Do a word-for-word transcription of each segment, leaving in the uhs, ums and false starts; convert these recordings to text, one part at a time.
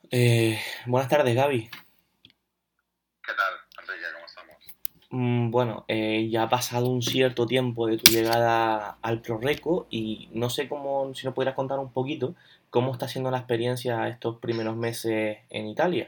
Eh, buenas tardes, Gaby. ¿Qué tal, Enrique? ¿Cómo estamos? Mm, bueno, eh, ya ha pasado un cierto tiempo de tu llegada al ProReco y no sé cómo, si nos pudieras contar un poquito cómo está siendo la experiencia estos primeros meses en Italia.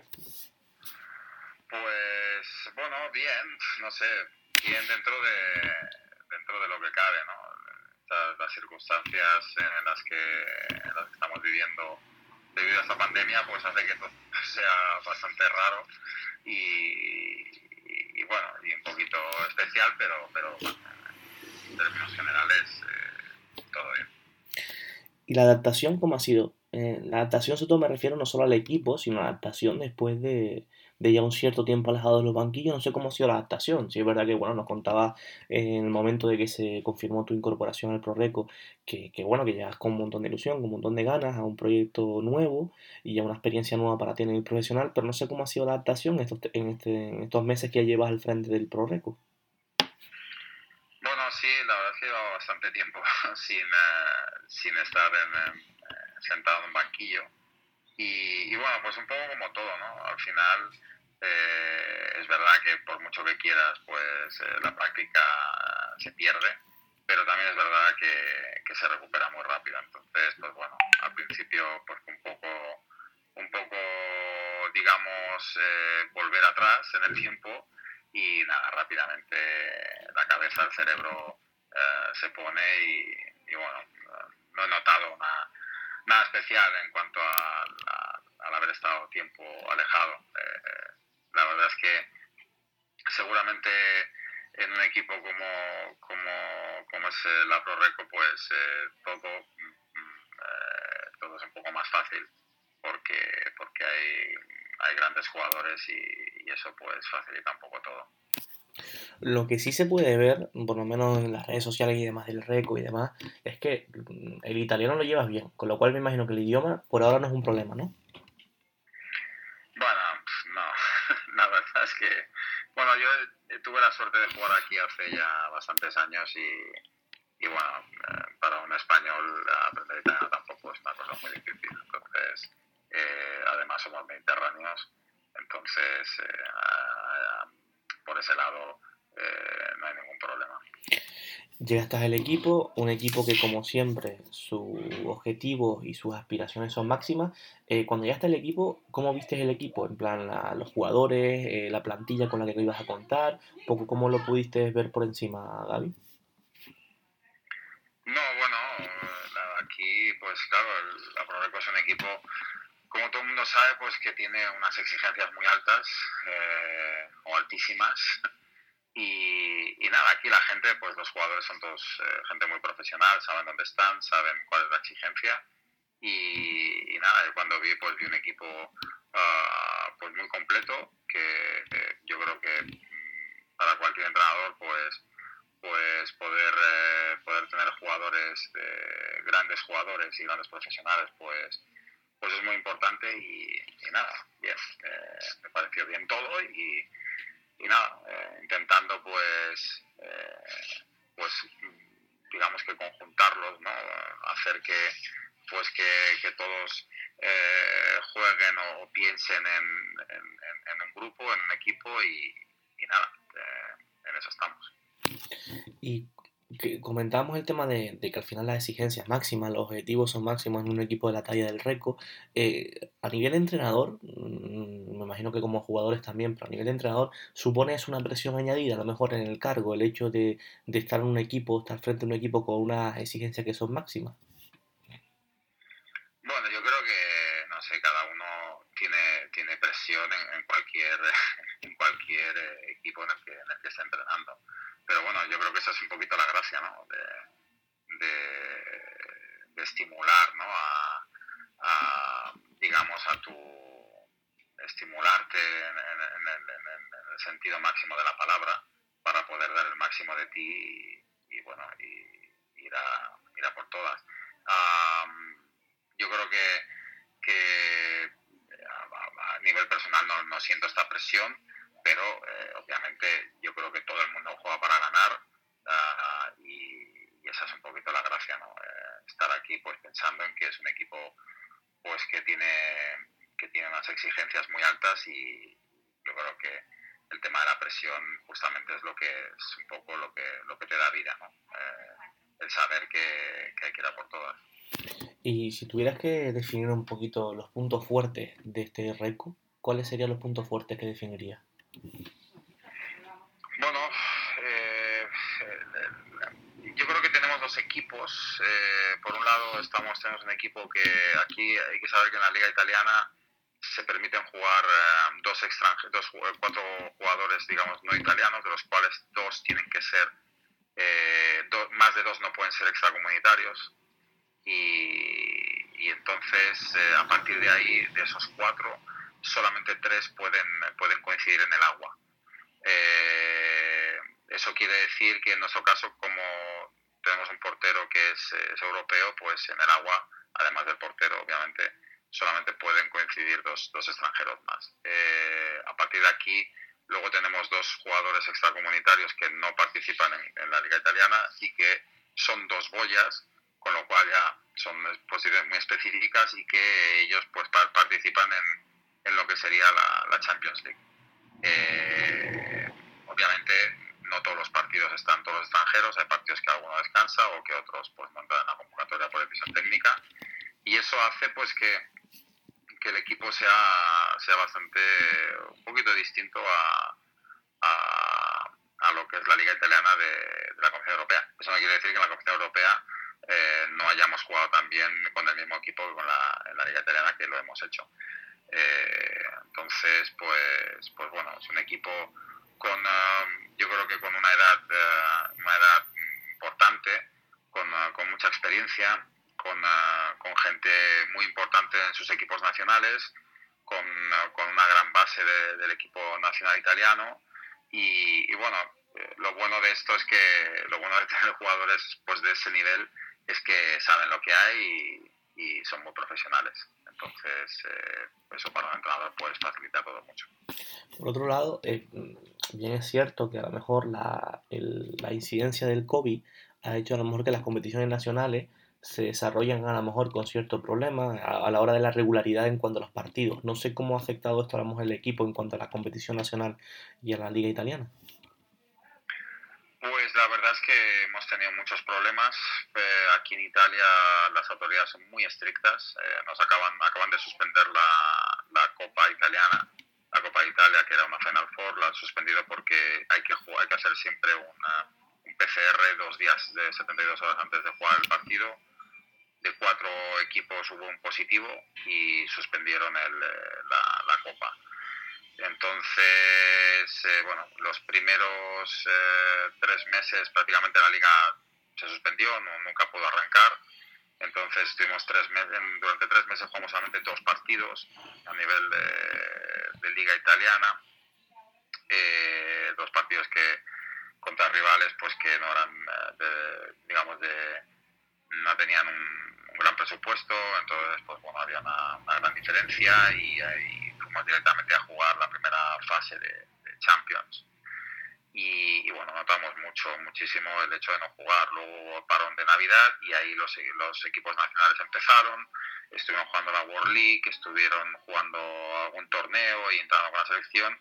Pues bueno, bien, no sé, bien dentro de dentro de lo que cabe, ¿no? Estas- las circunstancias en las que, en las que estamos viviendo debido a esta pandemia, pues hace que todo sea bastante raro y, y, y bueno, y un poquito especial, pero, pero bueno, en términos generales eh, todo bien. ¿Y la adaptación cómo ha sido? Eh, la adaptación, sobre todo me refiero no solo al equipo, sino a la adaptación después de, de ya un cierto tiempo alejado de los banquillos. No sé cómo ha sido la adaptación. Si es verdad que, bueno, nos contaba en el momento de que se confirmó tu incorporación al ProReco, que, que bueno, que llegas con un montón de ilusión, con un montón de ganas a un proyecto nuevo y ya una experiencia nueva para ti en el profesional, pero no sé cómo ha sido la adaptación estos, en, este, en estos meses que ya llevas al frente del ProReco. Bueno, sí, la verdad es que llevaba bastante tiempo sin, eh, sin estar en, eh, sentado en un banquillo. Y, y bueno, pues un poco como todo, ¿no? Al final eh, es verdad que por mucho que quieras, pues eh, la práctica se pierde, pero también es verdad que, que se recupera muy rápido. Entonces, pues bueno, al principio pues un poco, un poco, digamos, eh, volver atrás en el tiempo y nada, rápidamente la cabeza, el cerebro eh, se pone y, y bueno, no he notado una nada especial en cuanto a, a- al haber estado tiempo alejado. Eh, la verdad es que seguramente en un equipo como, como, como es eh, la ProReco, pues eh, todo, mm, eh, todo es un poco más fácil porque, porque hay, hay grandes jugadores y, y eso pues facilita un poco todo. Lo que sí se puede ver, por lo menos en las redes sociales y demás del Reco y demás, es que mm, el italiano lo llevas bien, con lo cual me imagino que el idioma por ahora no es un problema, ¿no? Bueno, no, la verdad es que, bueno, yo tuve la suerte de jugar aquí hace ya bastantes años y, y bueno, eh, para un español aprender italiano tampoco es una cosa muy difícil. Entonces, eh, además somos mediterráneos, entonces eh, a- a- por ese lado eh, no hay ningún problema. Llegaste al equipo, un equipo que como siempre sus objetivos y sus aspiraciones son máximas. Eh, cuando llegaste al equipo, ¿cómo viste el equipo? En plan, la- los jugadores, eh, la plantilla con la que te ibas a contar, un poco cómo lo pudiste ver por encima, Gaby. No, bueno, eh, nada, aquí pues claro, el, la Proreco es un equipo, como todo el mundo sabe, pues que tiene unas exigencias muy altas eh, o altísimas. Y, y nada, aquí la gente, pues los jugadores son todos eh, gente muy profesional, saben dónde están, saben cuál es la exigencia. Y, y nada, cuando vi, pues vi un equipo uh, pues muy completo, que eh, yo creo que mm, para cualquier entrenador, pues pues poder, eh, poder tener jugadores, eh, grandes jugadores y grandes profesionales, pues, pues es muy importante y, y nada, bien, eh, me pareció bien todo y, y nada, eh, intentando pues, eh, pues digamos que conjuntarlos, ¿no? Hacer que pues que, que todos eh, jueguen o, o piensen en, en, en, un grupo, en un equipo y, y nada, eh, en eso estamos. Y que comentábamos el tema de, de que al final las exigencias máximas, los objetivos son máximos en un equipo de la talla del Reco. Eh, a nivel de entrenador, mm, me imagino que como jugadores también, pero a nivel de entrenador, supone es una presión añadida, a lo mejor en el cargo, el hecho de, de estar en un equipo, estar frente a un equipo con unas exigencias que son máximas. Bueno, yo creo que, no sé, cada uno tiene, tiene presión en, en cualquier, en cualquier eh, equipo en el, que, en el que esté entrenando. Pero bueno, yo creo que esa es un poquito la gracia, ¿no? De, de, de estimular, ¿no? A, a, digamos, a tu estimularte en, en, en, el, en, el sentido máximo de la palabra para poder dar el máximo de ti y, y bueno, y, ir, a, ir a por todas. Um, yo creo que, que a, a, nivel personal no, no siento esta presión, pero eh, obviamente yo creo que todo el mundo juega para ganar uh, y, y esa es un poquito la gracia, ¿no? Eh, estar aquí pues pensando en que es un equipo pues que tiene que tiene unas unas exigencias muy altas y yo creo que el tema de la presión justamente es lo que es un poco lo que, lo que te da vida, ¿no? Eh, el saber que, que hay que ir a por todas. Y si tuvieras que definir un poquito los puntos fuertes de este Reco, ¿cuáles serían los puntos fuertes que definirías? Bueno, eh, yo creo que tenemos dos equipos. Eh, por un lado, estamos tenemos un equipo que aquí hay que saber que en la Liga Italiana se permiten jugar eh, dos extranjeros, cuatro jugadores, digamos, no italianos, de los cuales dos tienen que ser, eh, do, más de dos no pueden ser extracomunitarios. Y, y entonces, eh, a partir de ahí, de esos cuatro, solamente tres pueden, pueden coincidir en el agua. Eh, eso quiere decir que en nuestro caso, como tenemos un portero que es, es europeo, pues en el agua, además del portero, obviamente, solamente pueden coincidir dos, dos extranjeros más. Eh, a partir de aquí, luego tenemos dos jugadores extracomunitarios que no participan en, en la Liga Italiana y que son dos boyas, con lo cual ya son posiciones muy específicas y que ellos pues participan en, en lo que sería la, la Champions League. Eh, obviamente no todos los partidos están todos los extranjeros, hay partidos que alguno descansa o que otros pues montan en la convocatoria por decisión técnica y eso hace pues que, que el equipo sea, sea bastante un poquito distinto a, a, a lo que es la Liga Italiana de, de la Competición Europea. Eso no quiere decir que en la Competición Europea eh, no hayamos jugado tan bien con el mismo equipo que con la, en la Liga Italiana, que lo hemos hecho. Eh, entonces, pues, pues bueno, es un equipo con, uh, yo creo que con una edad, uh, una edad importante, con, uh, con mucha experiencia, con, uh, con gente muy importante en sus equipos nacionales, con, uh, con una gran base de, del equipo nacional italiano y, y bueno, eh, lo bueno de esto es que, lo bueno de tener jugadores pues de ese nivel es que saben lo que hay y, y son muy profesionales. Entonces, eh, eso para un entrenador pues facilita todo mucho. Por otro lado, eh, bien es cierto que a lo mejor la, el- la incidencia del COVID ha hecho a lo mejor que las competiciones nacionales se desarrollan a lo mejor con ciertos problemas a, a la hora de la regularidad en cuanto a los partidos. No sé cómo ha afectado esto a lo mejor el equipo en cuanto a la competición nacional y a la liga italiana. Pues la verdad es que hemos tenido muchos problemas. Eh, aquí en Italia las autoridades son muy estrictas. Eh, nos acaban, acaban de suspender la, la Copa Italiana, la Copa de Italia, que era una Final Four, la han suspendido porque hay que, jugar, hay que hacer siempre una, un P C R dos días de setenta y dos horas antes de jugar el partido. De cuatro equipos hubo un positivo y suspendieron el, la, la Copa. Entonces, eh, bueno, los primeros eh, tres meses prácticamente la liga se suspendió, no, nunca pudo arrancar. Entonces estuvimos tres meses, durante tres meses jugamos solamente dos partidos a nivel de, de liga italiana, eh, dos partidos que contra rivales pues que no eran, de, digamos, de, no tenían un, un gran presupuesto, entonces pues bueno, había una, una gran diferencia y, y fuimos directamente a jugar la primera fase de, de Champions. Y, y bueno, notamos mucho, muchísimo el hecho de no jugar. Luego hubo parón de Navidad y ahí los, los equipos nacionales empezaron, estuvieron jugando la World League, estuvieron jugando algún torneo y entraron con la selección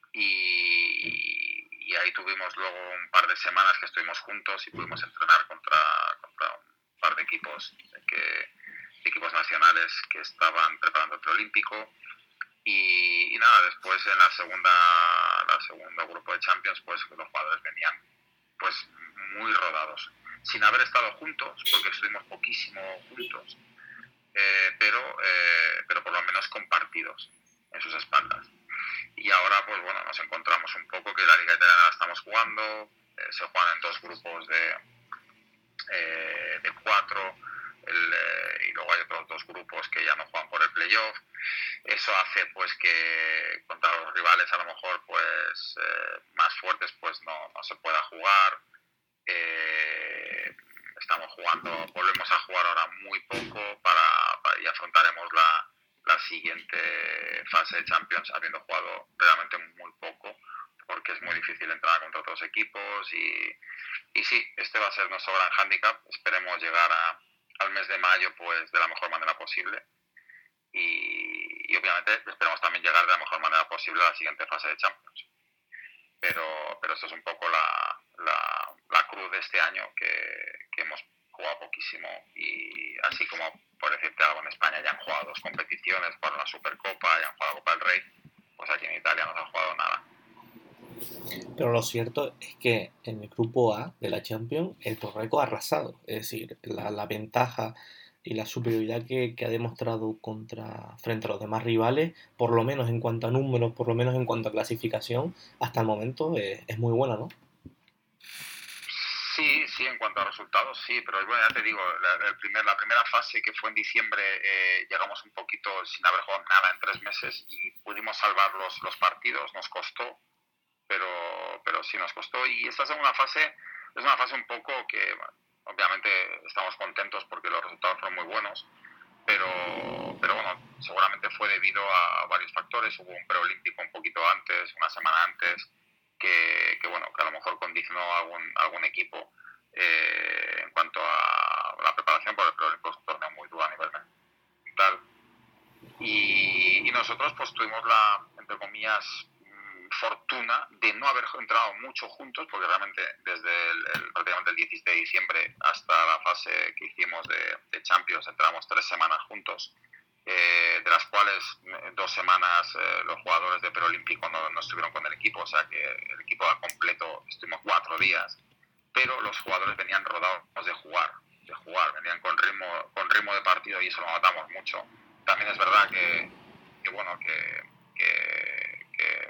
y, y ahí tuvimos luego un par de semanas que estuvimos juntos y pudimos entrenar contra, contra un par de equipos, que, equipos nacionales que estaban preparando el preolímpico. Y, y nada, después en la segunda, la segunda grupo de Champions, pues los jugadores venían pues muy rodados, sin haber estado juntos, porque estuvimos poquísimo juntos, eh, pero, eh, pero por lo menos compartidos en sus espaldas. Y ahora, pues bueno, nos encontramos un poco que la Liga Italiana la estamos jugando, eh, se juegan en dos grupos de, eh, de cuatro, el, eh, y luego hay otros dos grupos que ya no juegan por el playoff. Eso hace pues que contra los rivales a lo mejor pues eh, más fuertes pues no, no se pueda jugar. Eh, estamos jugando, volvemos a jugar ahora muy poco para, para y afrontaremos la, la siguiente fase de Champions habiendo jugado realmente muy poco porque es muy difícil entrar contra otros equipos y, y sí, este va a ser nuestro gran hándicap. Esperemos llegar a, al mes de mayo pues de la mejor manera posible. Y, y obviamente esperamos mejor manera posible a la siguiente fase de Champions. Pero, pero esto es un poco la, la, la cruz de este año, que, que hemos jugado poquísimo, y así como, por decirte algo, en España ya han jugado dos competiciones, jugaron la Supercopa, ya han jugado la Copa del Rey, pues aquí en Italia no se ha jugado nada. Pero lo cierto es que en el grupo A de la Champions el Torreco ha arrasado. Es decir, la, la ventaja y la superioridad que, que ha demostrado contra, frente a los demás rivales, por lo menos en cuanto a números, por lo menos en cuanto a clasificación, hasta el momento es, es muy buena, ¿no? Sí, sí, en cuanto a resultados, sí, pero bueno, ya te digo, la, el primer, la primera fase, que fue en diciembre, eh, llegamos un poquito sin haber jugado nada en tres meses y pudimos salvar los, los partidos, nos costó, pero, pero sí nos costó. Y esta segunda fase es una fase un poco que, bueno, obviamente estamos contentos porque los resultados fueron muy buenos, pero, pero bueno, seguramente fue debido a varios factores. Hubo un preolímpico un poquito antes, una semana antes, que, que bueno, que a lo mejor condicionó a algún, algún equipo eh, en cuanto a la preparación, porque el preolímpico es un torneo muy duro a nivel mental. Y, y nosotros pues tuvimos la, entre comillas, fortuna de no haber entrado mucho juntos, porque realmente desde el, el, prácticamente el diecisiete de diciembre hasta la fase que hicimos de, de Champions entramos tres semanas juntos, eh, de las cuales dos semanas eh, los jugadores de preolímpico no, no estuvieron con el equipo, o sea que el equipo al completo estuvimos cuatro días, pero los jugadores venían rodados de jugar, de jugar, venían con ritmo, con ritmo de partido, y eso lo notamos mucho. También es verdad que, que bueno, que, que, que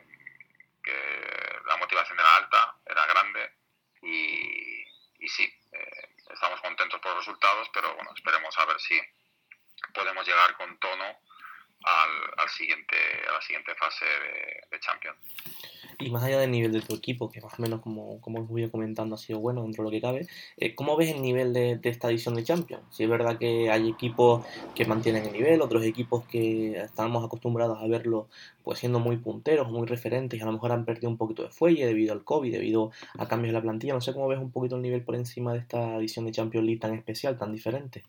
que la motivación era alta, era grande, y, y sí, eh, estamos contentos por los resultados, pero bueno, esperemos a ver si podemos llegar con tono al, al siguiente, a la siguiente fase de, de Champions. Y más allá del nivel de tu equipo, que más o menos como, como os voy comentando ha sido bueno dentro de lo que cabe, eh, ¿cómo ves el nivel de, de esta edición de Champions? Si es verdad que hay equipos que mantienen el nivel, otros equipos que estamos acostumbrados a verlos pues siendo muy punteros, muy referentes, y a lo mejor han perdido un poquito de fuelle debido al COVID, debido a cambios de la plantilla. No sé cómo ves un poquito el nivel por encima de esta edición de Champions League tan especial, tan diferente.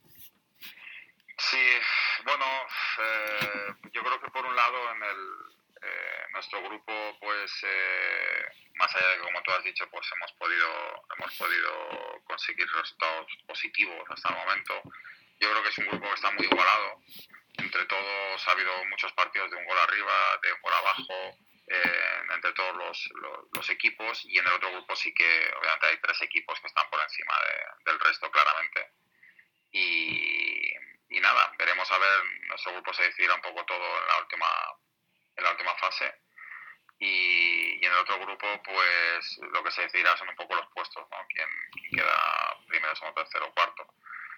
Sí, bueno, eh, yo creo que por un lado en el, eh, nuestro grupo, pues eh, más allá de que, como tú has dicho, pues hemos podido, hemos podido conseguir resultados positivos hasta el momento. Yo creo que es un grupo que está muy igualado. Entre todos ha habido muchos partidos de un gol arriba, de un gol abajo, eh, entre todos los, los, los equipos, y en el otro grupo sí que obviamente hay tres equipos que están por encima de, del resto, claramente. Y, y nada, veremos a ver, nuestro grupo se decidirá un poco todo en la última, en la última fase, y, y en el otro grupo pues lo que se decidirá son un poco los puestos, ¿no? Quién, quién queda primero, segundo, tercero o cuarto.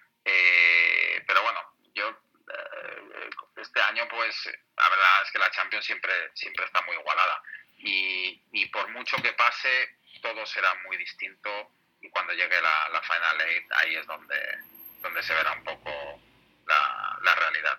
Eh, pero bueno, yo eh, este año pues la verdad es que la Champions siempre, siempre está muy igualada, y, y por mucho que pase todo será muy distinto, y cuando llegue la, la Final Eight ahí es donde, donde se verá un poco la, la realidad.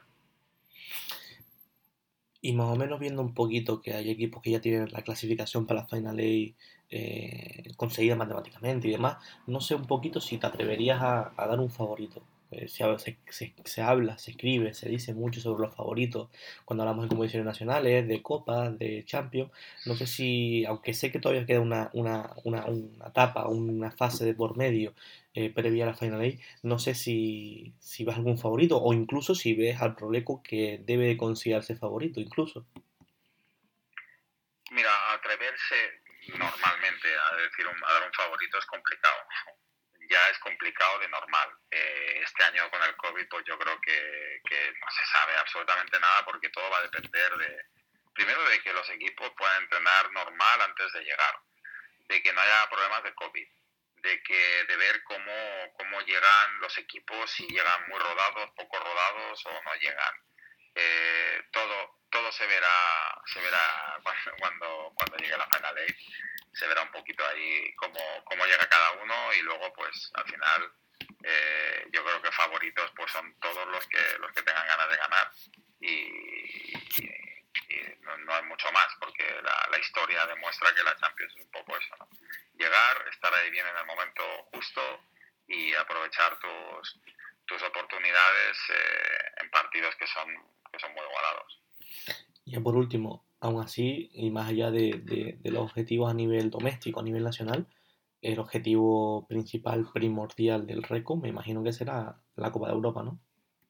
Y más o menos viendo un poquito que hay equipos que ya tienen la clasificación para la Final Eight eh, conseguida matemáticamente y demás, no sé un poquito si te atreverías a, a dar un favorito. Eh, se, se, se, se habla, se escribe, se dice mucho sobre los favoritos cuando hablamos de competiciones nacionales, de copas, de Champions. No sé si, aunque sé que todavía queda una, una, una, una etapa, una fase de por medio eh, previa a la Final Eight, no sé si, si ves algún favorito, o incluso si ves al Proleco que debe de considerarse favorito incluso. Mira, atreverse normalmente a decir un, a dar un favorito es complicado. Ya es complicado de normal. Eh, este año con el COVID pues yo creo que, que no se sabe absolutamente nada, porque todo va a depender de, primero, de que los equipos puedan entrenar normal antes de llegar, de que no haya problemas de COVID, de que de ver cómo, cómo llegan los equipos, si llegan muy rodados, poco rodados o no llegan. Eh, todo todo se verá se verá cuando cuando, cuando llegue la Final Eight, se verá un poquito ahí cómo, cómo llega cada uno, y luego pues al final eh, yo creo que favoritos pues son todos los que los que tengan ganas de ganar, y, y, y no, no hay mucho más, porque la, la historia demuestra que la Champions es un poco eso, ¿no? Llegar, estar ahí bien en el momento justo y aprovechar tus tus oportunidades eh, en partidos que son que son muy igualados. Y por último, Aún así, y más allá de, de- de los objetivos a nivel doméstico, a nivel nacional, el objetivo principal, primordial del RECO, me imagino que será la Copa de Europa, ¿no?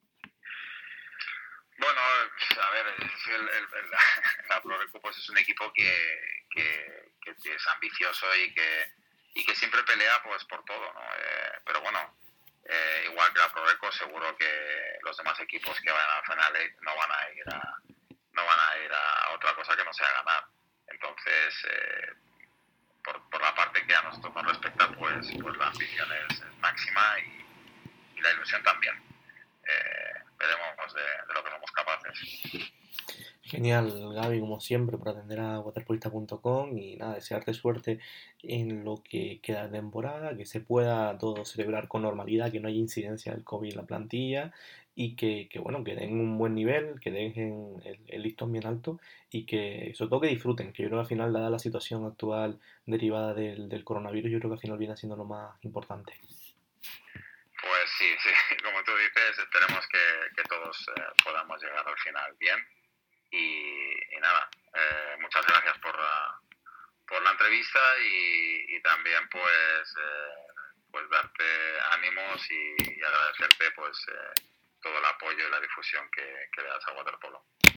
Bueno, a ver, es el, el, el, la Proreco pues es un equipo que, que, que es ambicioso y que, y que siempre pelea pues por todo, ¿no? Eh, pero bueno, eh, igual que la Proreco, seguro que los demás equipos que vayan a la Final Eight no van a ir a, no van a ir a otra cosa que no sea ganar. Entonces, eh, por, por la parte que a nosotros nos respecta, pues, pues la ambición es, es máxima y, y la ilusión también. Eh, veremos de, de lo que somos capaces. Genial, Gaby, como siempre, por atender a waterpolista punto com y nada, desearte suerte en lo que queda de temporada, que se pueda todo celebrar con normalidad, que no haya incidencia del COVID en la plantilla y que, que, bueno, que den un buen nivel, que dejen el, el listón bien alto y que sobre todo que disfruten, que yo creo que al final, dada la situación actual derivada del, del coronavirus, yo creo que al final viene siendo lo más importante. Pues sí, sí, como tú dices, esperemos que, que todos eh, podamos llegar al final bien. Y, y nada, eh, muchas gracias por la, por la entrevista y, y también pues, eh, pues darte ánimos y, y agradecerte pues eh, todo el apoyo y la difusión que, que le das a Waterpolo.